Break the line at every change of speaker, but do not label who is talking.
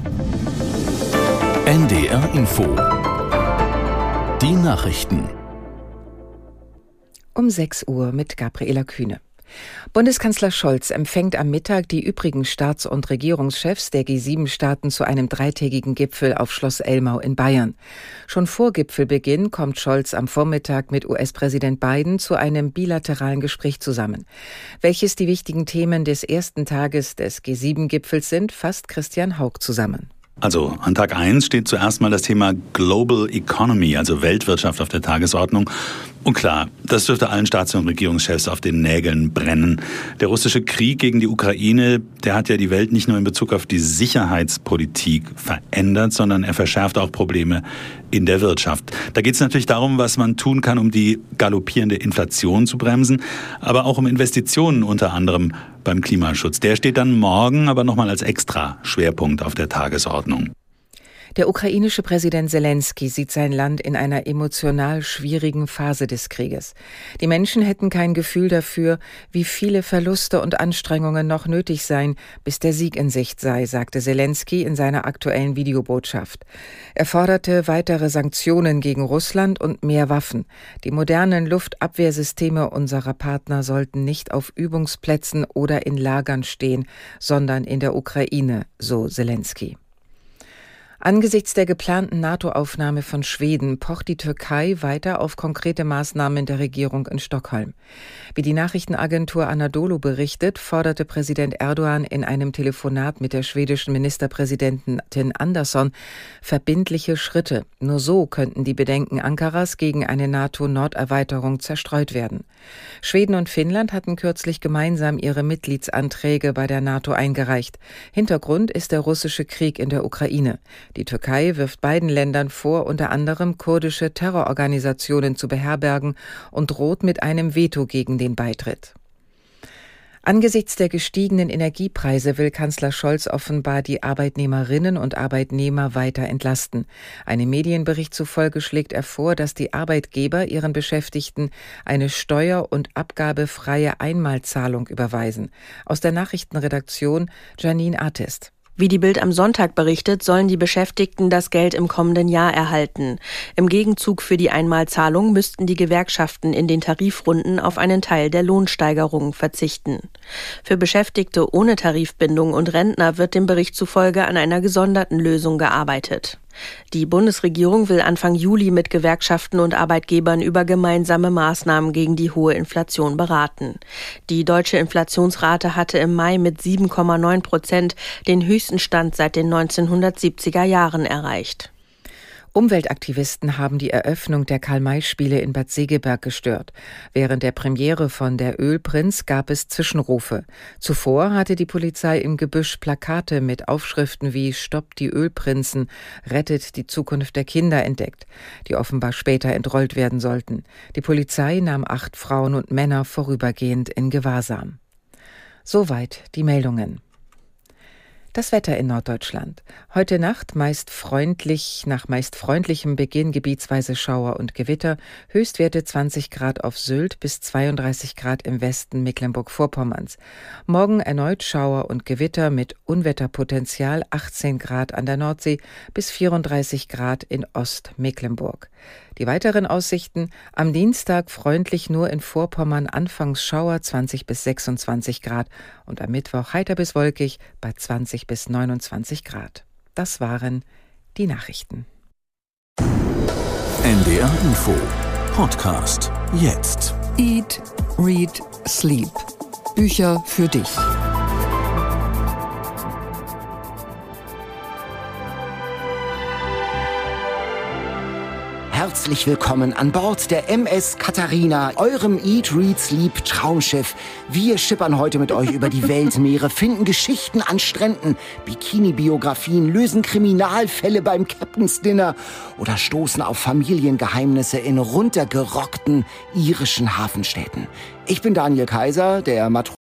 NDR Info. Die Nachrichten.
Um 6 Uhr mit Gabriela Kühne. Bundeskanzler Scholz empfängt am Mittag die übrigen Staats- und Regierungschefs der G7-Staaten zu einem dreitägigen Gipfel auf Schloss Elmau in Bayern. Schon vor Gipfelbeginn kommt Scholz am Vormittag mit US-Präsident Biden zu einem bilateralen Gespräch zusammen. Welches die wichtigen Themen des ersten Tages des G7-Gipfels sind, fasst Christian Haug zusammen.
Also an Tag 1 steht zuerst mal das Thema Global Economy, also Weltwirtschaft, auf der Tagesordnung. Und klar, das dürfte allen Staats- und Regierungschefs auf den Nägeln brennen. Der russische Krieg gegen die Ukraine, der hat ja die Welt nicht nur in Bezug auf die Sicherheitspolitik verändert, sondern er verschärft auch Probleme in der Wirtschaft. Da geht es natürlich darum, was man tun kann, um die galoppierende Inflation zu bremsen, aber auch um Investitionen unter anderem beim Klimaschutz. Der steht dann morgen aber nochmal als extra Schwerpunkt auf der Tagesordnung.
Der ukrainische Präsident Selenskyj sieht sein Land in einer emotional schwierigen Phase des Krieges. Die Menschen hätten kein Gefühl dafür, wie viele Verluste und Anstrengungen noch nötig seien, bis der Sieg in Sicht sei, sagte Selenskyj in seiner aktuellen Videobotschaft. Er forderte weitere Sanktionen gegen Russland und mehr Waffen. Die modernen Luftabwehrsysteme unserer Partner sollten nicht auf Übungsplätzen oder in Lagern stehen, sondern in der Ukraine, so Selenskyj. Angesichts der geplanten NATO-Aufnahme von Schweden pocht die Türkei weiter auf konkrete Maßnahmen der Regierung in Stockholm. Wie die Nachrichtenagentur Anadolu berichtet, forderte Präsident Erdogan in einem Telefonat mit der schwedischen Ministerpräsidentin Andersson verbindliche Schritte. Nur so könnten die Bedenken Ankaras gegen eine NATO-Norderweiterung zerstreut werden. Schweden und Finnland hatten kürzlich gemeinsam ihre Mitgliedsanträge bei der NATO eingereicht. Hintergrund ist der russische Krieg in der Ukraine. Die Türkei wirft beiden Ländern vor, unter anderem kurdische Terrororganisationen zu beherbergen und droht mit einem Veto gegen den Beitritt. Angesichts der gestiegenen Energiepreise will Kanzler Scholz offenbar die Arbeitnehmerinnen und Arbeitnehmer weiter entlasten. Einem Medienbericht zufolge schlägt er vor, dass die Arbeitgeber ihren Beschäftigten eine steuer- und abgabefreie Einmalzahlung überweisen. Aus der Nachrichtenredaktion Janine Artist.
Wie die Bild am Sonntag berichtet, sollen die Beschäftigten das Geld im kommenden Jahr erhalten. Im Gegenzug für die Einmalzahlung müssten die Gewerkschaften in den Tarifrunden auf einen Teil der Lohnsteigerungen verzichten. Für Beschäftigte ohne Tarifbindung und Rentner wird dem Bericht zufolge an einer gesonderten Lösung gearbeitet. Die Bundesregierung will Anfang Juli mit Gewerkschaften und Arbeitgebern über gemeinsame Maßnahmen gegen die hohe Inflation beraten. Die deutsche Inflationsrate hatte im Mai mit 7,9% den höchsten Stand seit den 1970er Jahren erreicht.
Umweltaktivisten haben die Eröffnung der Karl-May-Spiele in Bad Segeberg gestört. Während der Premiere von Der Ölprinz gab es Zwischenrufe. Zuvor hatte die Polizei im Gebüsch Plakate mit Aufschriften wie »Stoppt die Ölprinzen«, »Rettet die Zukunft der Kinder« entdeckt, die offenbar später entrollt werden sollten. Die Polizei nahm 8 Frauen und Männer vorübergehend in Gewahrsam. Soweit die Meldungen. Das Wetter in Norddeutschland. Heute Nacht meist freundlich, nach meist freundlichem Beginn gebietsweise Schauer und Gewitter. Höchstwerte 20 Grad auf Sylt bis 32 Grad im Westen Mecklenburg-Vorpommerns. Morgen erneut Schauer und Gewitter mit Unwetterpotenzial 18 Grad an der Nordsee bis 34 Grad in Ostmecklenburg. Die weiteren Aussichten: am Dienstag freundlich nur in Vorpommern, anfangs Schauer 20 bis 26 Grad und am Mittwoch heiter bis wolkig bei 20 bis 29 Grad. Das waren die Nachrichten.
NDR Info Podcast jetzt.
Eat, Read, Sleep. Bücher für dich.
Herzlich willkommen an Bord der MS Katharina, eurem Eat, Read, Sleep Traumschiff. Wir schippern heute mit euch über die Weltmeere, finden Geschichten an Stränden, Bikini-Biografien, lösen Kriminalfälle beim Captain's Dinner oder stoßen auf Familiengeheimnisse in runtergerockten irischen Hafenstädten. Ich bin Daniel Kaiser, der Matrose